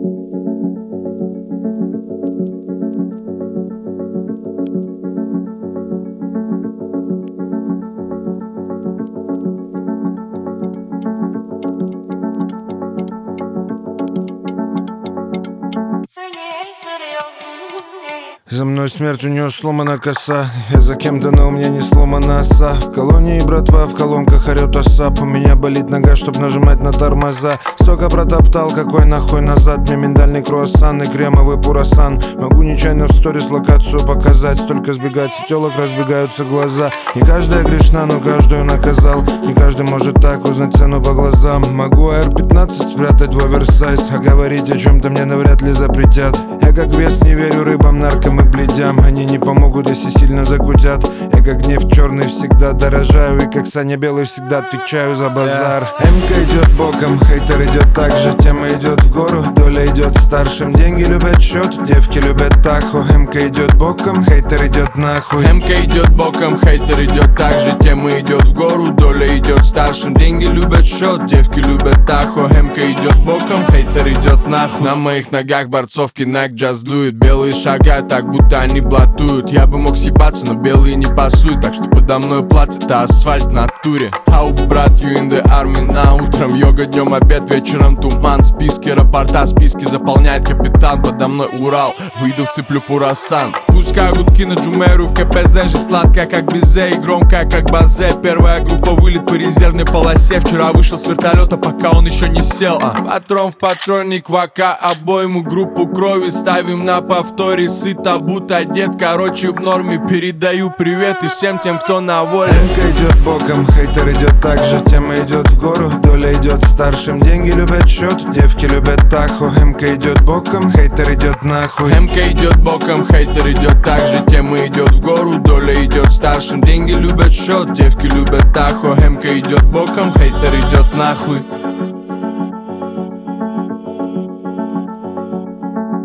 За мной смерть, у нее сломана коса. Я за кем-то, но у меня не сломана оса. В колонии братва, в колонках орет осап. У меня болит нога, чтоб нажимать на тормоза. Столько протоптал, какой нахуй назад. Мне миндальный круассан и кремовый пурасан. Могу нечаянно в сторис локацию показать. Столько сбегать и телок разбегаются глаза. Не каждая грешна, но каждую наказал. Не каждый может так узнать цену по глазам. Могу AR-15 спрятать в оверсайз. А говорить о чем-то мне навряд ли запретят. Я как вес не верю рыбам, наркам и бледям. Они не помогут, если сильно закутят. Я как нефть черный всегда дорожаю. И как Саня Белый всегда отвечаю за базар. МК идет боком, хейтер идет так же. Тема идет в гору, доля идет старшим. Деньги любят счет, девки любят таху. МК идет боком, хейтер идет нахуй. МК идет боком, хейтер идет так же. Тема идет в гору, доля идет старшим. Деньги любят счет, девки любят таху. МК идет боком, хейтер идет нахуй. На моих ногах борцовки Nike джаз дует. Белые шагают так, будто они блатуют. Я бы мог съебаться, но белые не пасуют. Так что подо мной плацет-то асфальт в натуре. Ау, брат, you in the army на утром. Йога днем, обед, вечером туман. Списки рапорта, списки заполняет капитан. Подо мной Урал, выйду вцеплю пурасан. Пускай гудки на Джумеру в КПЗ. Жизнь сладкая, как безе, и громкая, как базе. Первая группа вылет по резервной полосе. Вчера вышел с вертолета, пока он еще не сел. Патрон в патронник, ВК, обойму, группу крови ставим на повторе. Сыто, будто одет, короче в норме. Передаю привет и всем тем, кто на воле. МК идет боком, хейтер идет так же. Тема идет в гору, доля идет старшим. Деньги любят счет, девки любят таху. МК идет боком, хейтер идет нахуй. МК идет боком, хейтер идет так же. Тема идет в гору, доля идет старшим. Деньги любят счет, девки любят таху. МК идет боком, хейтер идет нахуй.